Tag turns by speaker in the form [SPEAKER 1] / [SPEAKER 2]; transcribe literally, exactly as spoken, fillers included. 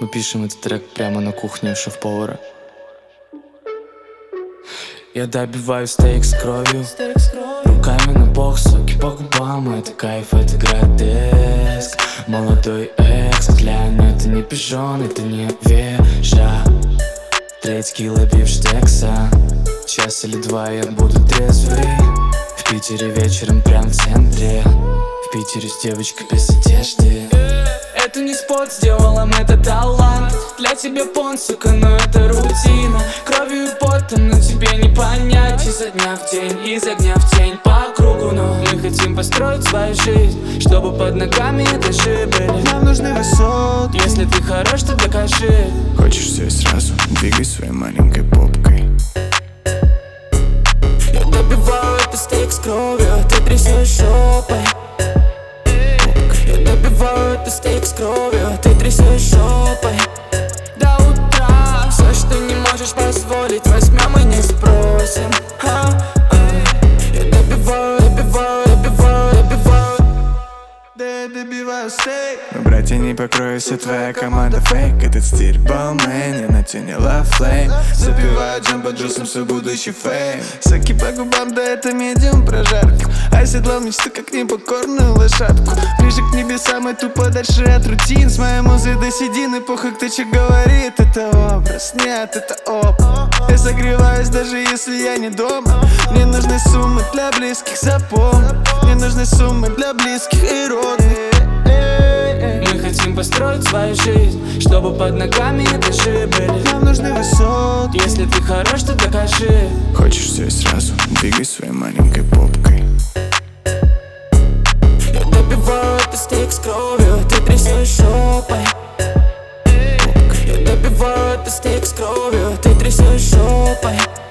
[SPEAKER 1] Мы пишем этот трек прямо на кухне у шеф-повара. Я добиваю стейк с кровью, руками на бок, соки по губам. Это кайф, это гротеск. Молодой экс, глянь, это не пижон, это не веша. Треть кило бифштекса, час или два я буду трезвый. В Питере вечером прям в центре, в Питере с девочкой без одежды. Это не спорт, сделала это талант. Для тебя понт, сука, но это рутина. Кровью и потом, но тебе не понять. Изо дня в день, из огня в тень по кругу. Но мы хотим построить свою жизнь, чтобы под ногами этажи были.
[SPEAKER 2] Нам нужны высоты.
[SPEAKER 1] Если ты хорош, то докажи.
[SPEAKER 2] Хочешь все и сразу, двигай своей маленькой попкой.
[SPEAKER 1] Я добиваю это стейк с кровью, ты трясешь жопой. Я добиваю это стейк с кровью, ты трясешь жопой. До утра все, что не можешь позволить, возьмем и не спросим. а, а. Я добиваю, добиваю, добиваю, добиваю.
[SPEAKER 2] Да я добиваю стейк. Мы братья не покроются, твоя команда фейк. Этот стиль балмэн, я натянила флейм. Запиваю джамбо джусом свой будущий фейм. Соки по губам, да это медиум прожарка. Оседлал мечту, как непокорную лошадку. Ближе к небесам и тупо дальше от рутин. С моей музой до седины, похуй кто че говорит. Это образ, нет, это оп. Я согреваюсь, даже если я не дома. Мне нужны суммы для близких, запомни. Мне нужны суммы для близких и родных.
[SPEAKER 1] Мы хотим построить свою жизнь, чтобы под ногами этажи были.
[SPEAKER 2] Нам нужны высоты.
[SPEAKER 1] Если ты хорош, то докажи.
[SPEAKER 2] Хочешь все и сразу, двигай своей маленькой попкой.
[SPEAKER 1] Я добиваю это стейк с кровью, ты трясешь жопой. Я добиваю это стейк с кровью, ты трясешь жопой.